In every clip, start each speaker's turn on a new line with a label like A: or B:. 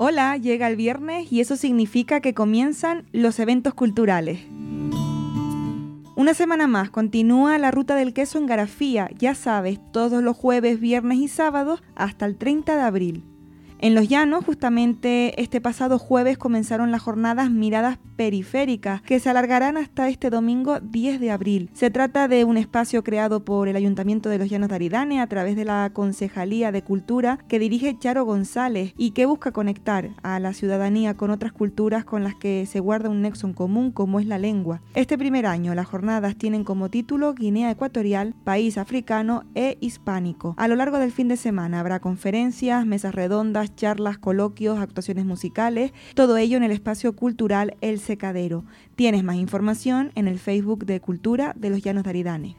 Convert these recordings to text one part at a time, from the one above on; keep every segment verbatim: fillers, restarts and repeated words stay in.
A: Hola, llega el viernes y eso significa que comienzan los eventos culturales. Una semana más continúa la Ruta del Queso en Garafía, ya sabes, todos los jueves, viernes y sábados hasta el treinta de abril. En Los Llanos, justamente este pasado jueves comenzaron las jornadas Miradas Periféricas, que se alargarán hasta este domingo diez de abril. Se trata de un espacio creado por el Ayuntamiento de Los Llanos de Aridane a través de la Concejalía de Cultura que dirige Charo González y que busca conectar a la ciudadanía con otras culturas con las que se guarda un nexo en común como es la lengua. Este primer año las jornadas tienen como título Guinea Ecuatorial, País Africano e Hispánico. A lo largo del fin de semana habrá conferencias, mesas redondas, charlas, coloquios, actuaciones musicales, todo ello en el espacio cultural El Secadero. Tienes más información en el Facebook de Cultura de Los Llanos de Aridane.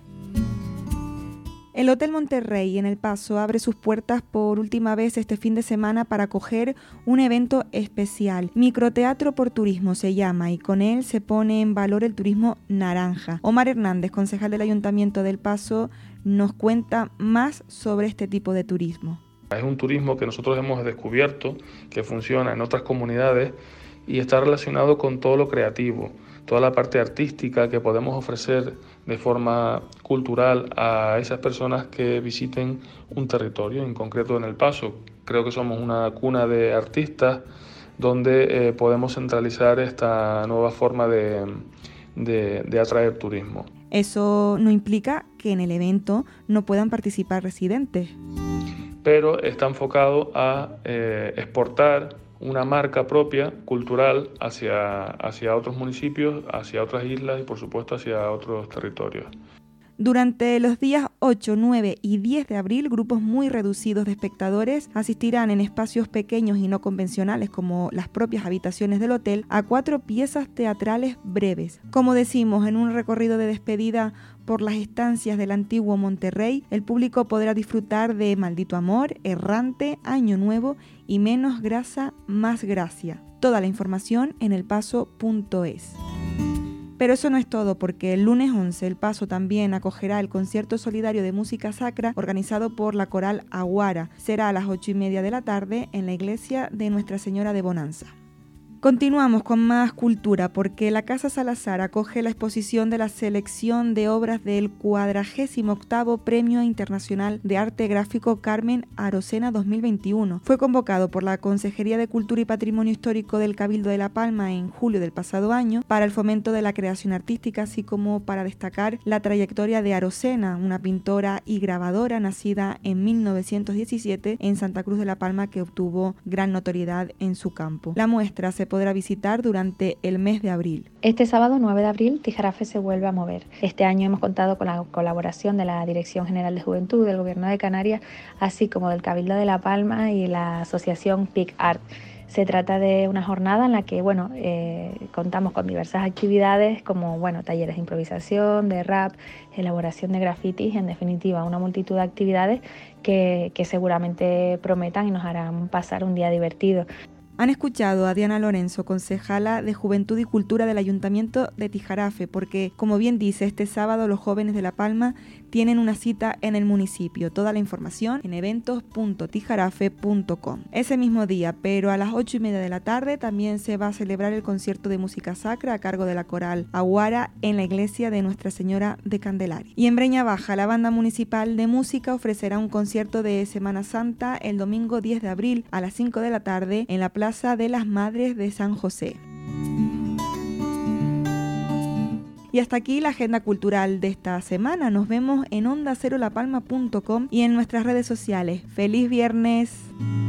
A: El Hotel Monterrey en El Paso abre sus puertas por última vez este fin de semana para acoger un evento especial. Microteatro por Turismo se llama y con él se pone en valor el turismo naranja. Omar Hernández, concejal del Ayuntamiento del Paso, nos cuenta más sobre este tipo de turismo.
B: Es un turismo que nosotros hemos descubierto, que funciona en otras comunidades y está relacionado con todo lo creativo, toda la parte artística que podemos ofrecer de forma cultural a esas personas que visiten un territorio, en concreto en El Paso. Creo que somos una cuna de artistas donde eh, podemos centralizar esta nueva forma de, de, de atraer turismo.
A: Eso no implica que en el evento no puedan participar residentes,
B: pero está enfocado a eh, exportar una marca propia, cultural, hacia, hacia otros municipios, hacia otras islas y por supuesto hacia otros territorios.
A: Durante los días ocho, nueve y diez de abril, grupos muy reducidos de espectadores asistirán en espacios pequeños y no convencionales como las propias habitaciones del hotel a cuatro piezas teatrales breves. Como decimos, en un recorrido de despedida por las estancias del antiguo Monterrey, el público podrá disfrutar de Maldito Amor, Errante, Año Nuevo y Menos Grasa, Más Gracia. Toda la información en elpaso punto es. Pero eso no es todo, porque el lunes once El Paso también acogerá el concierto solidario de música sacra organizado por la coral Aguara. Será a las ocho y media de la tarde en la iglesia de Nuestra Señora de Bonanza. Continuamos con más cultura porque la Casa Salazar acoge la exposición de la selección de obras del cuadragésimo octavo Premio Internacional de Arte Gráfico Carmen Arocena dos mil veintiuno. Fue convocado por la Consejería de Cultura y Patrimonio Histórico del Cabildo de La Palma en julio del pasado año para el fomento de la creación artística, así como para destacar la trayectoria de Arocena, una pintora y grabadora nacida en mil novecientos diecisiete en Santa Cruz de La Palma que obtuvo gran notoriedad en su campo. La muestra se podrá visitar durante el mes de abril.
C: Este sábado nueve de abril, Tijarafe se vuelve a mover. Este año hemos contado con la colaboración de la Dirección General de Juventud del Gobierno de Canarias, así como del Cabildo de La Palma y la asociación P I C Art. Se trata de una jornada en la que bueno, eh, contamos con diversas actividades como bueno, talleres de improvisación, de rap, elaboración de grafitis, en definitiva una multitud de actividades que, que seguramente prometan y nos harán pasar un día divertido.
A: Han escuchado a Diana Lorenzo, concejala de Juventud y Cultura del Ayuntamiento de Tijarafe, porque, como bien dice, este sábado los jóvenes de La Palma tienen una cita en el municipio. Toda la información en eventos punto tijarafe punto com. Ese mismo día, pero a las ocho y media de la tarde, también se va a celebrar el concierto de música sacra a cargo de la coral Aguara en la iglesia de Nuestra Señora de Candelaria. Y en Breña Baja, la banda municipal de música ofrecerá un concierto de Semana Santa el domingo diez de abril a las cinco de la tarde en la Plaza de las Madres de San José. Y hasta aquí la agenda cultural de esta semana. Nos vemos en onda cero la palma punto com y en nuestras redes sociales. ¡Feliz viernes!